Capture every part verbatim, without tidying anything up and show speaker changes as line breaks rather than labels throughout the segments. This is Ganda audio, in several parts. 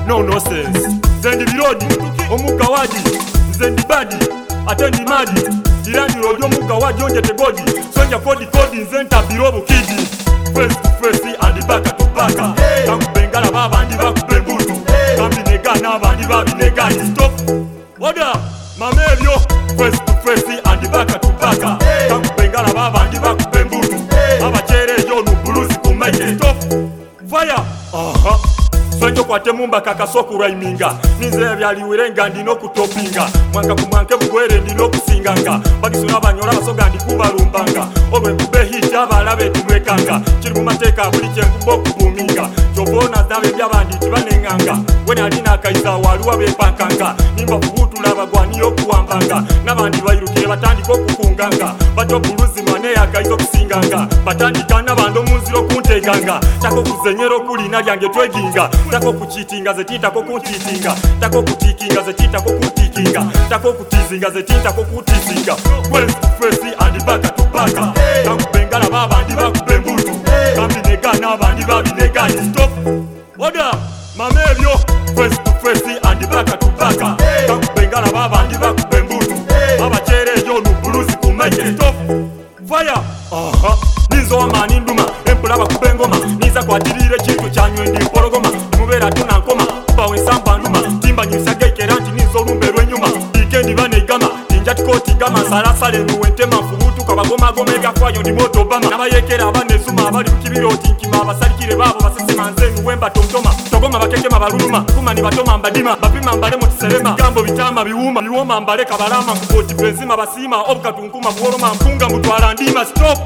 no nonsense. Zendi birodi omuka waji zendi badi atendi madi irani rojo omuka waji onje tegodi sonja kodi kodi nzenta birobo kidi face to face and back to back kakubengala babandi bakubembutu kambinega n'abandi babinega stop oda mamebyo face to face and back to back kakubengala babandi bakubembutu abacherejo nubuluzi kumaike stop fire aha sonjo kwate mumba kakasoku raiminga ninze byaliwirenga ndino kutopinga mwanka kumwanke bugwere ndino kusinganga bagisuna banyora basoga ndi kubarumbanga obwe kube hita balabe tumwekanga kiri mu mateka buli cyenkubo kubuminga jobona zabe byabandi tibanenganga wena alina kaiza waluwa bepankanga nimba kubutula bagwani yo kuwambanga nabandi bayirukire batandiko kukunganga bato buluzi mane yakaizo kusinganga batandika nabando munziro kunteganga tako kuzenyero kuli nalyange tweginga tako kuchitinga zetita ko kuntitinga tako kutikinga zetita ko kuntikinga tako kutizinga zetita ko kutizinga face to face and back to back kakubengala babandi bakubembutu kambinega n'abandi babinega stop oda mamebyo face to face and back to back kakubengala babandi bakubembutu abacherejo nubuluzi kumaike stop fire aha nizo amani nduma empula bakubengoma niza kwatirire kitu cyanywe ndi porogoma mubera tunankoma bawe samba nduma timba nyisa gekeranti nizo lumberwe nyuma weekend banegama injati koti gama sarasale nuwentema fubutu kabagoma gomega kwayo ndi moto bama nabayekera abanezuma abali kukibiro tinkima abasalikire babo basesema nzenu wemba tomtoma togoma bakekema baluluma kumani batoma mbadima bapima mbale motiselema gambo bitama biwuma biwoma mbale kabalama kupoti benzima basima obukatunkuma kuoloma mpunga mutwala ndima stop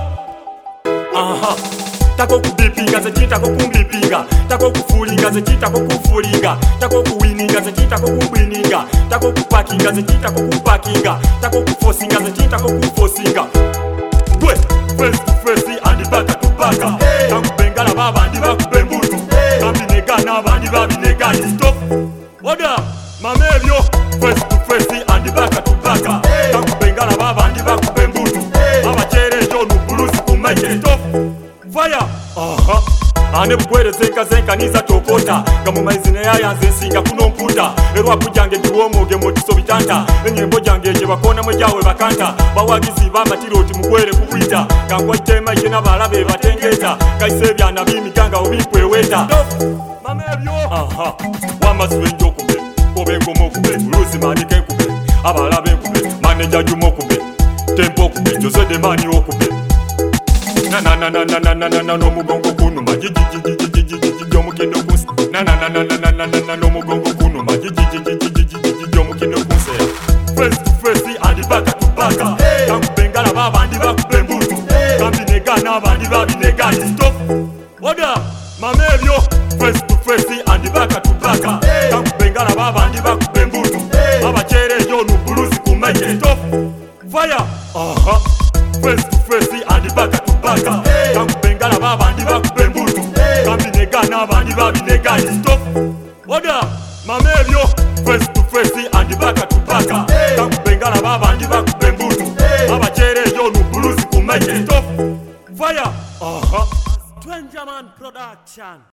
aha tako kubipinga zetita ko kumbipinga tako kufulinga zetita ko kufulinga tako kuwininga zetita ko kubwininga tako kupakinga zetita ko kupakinga tako kufosinga zetita ko kufosinga gwe face to face and back to back kakubengala babandi bakubembutu kambinega n'abandi babinega stop oda mamebyo face to face and back to back kakubengala babandi bakubembutu abacherejo nubuluzi kumaike stop fire aha ane bugwere zenka zenka niza tokota gamu maizine yayanze nsinga kuno mputa erwa kujange diwomoge motiso bitanta enyembo jange je bakona mwejawe bakanta bawagizi babatiroti mugwere kukwita kangwa itema ije nabalabe batengeta kaise byana bimiganga obikweweta mamebyo aha wamaswenjo kube kobengo mokube luzi manike kube abalabe kube manager jumo kube tempo kube jose de mani okube na na na na na na na na no mugongo kuno majiji jiji jiji jiji jomu kino kus na na na na na na na na no mugongo kuno majiji jiji jiji jiji jomu kino kus face to face and back to back kakubengala babandi bakubembutu kambinega n'abandi babinega stop oda mamebyo face to face and back to back kakubengala babandi bakubembutu abacherejo nubuluzi kumaike stop fire aha face to face and back to back kakubengala babandi bakubembutu kambinega n'abandi babinega stop oda mamebyo face to face and back to back kakubengala babandi bakubembutu abacherejo nubuluzi kumaike stop fire aha Twenjaman Production.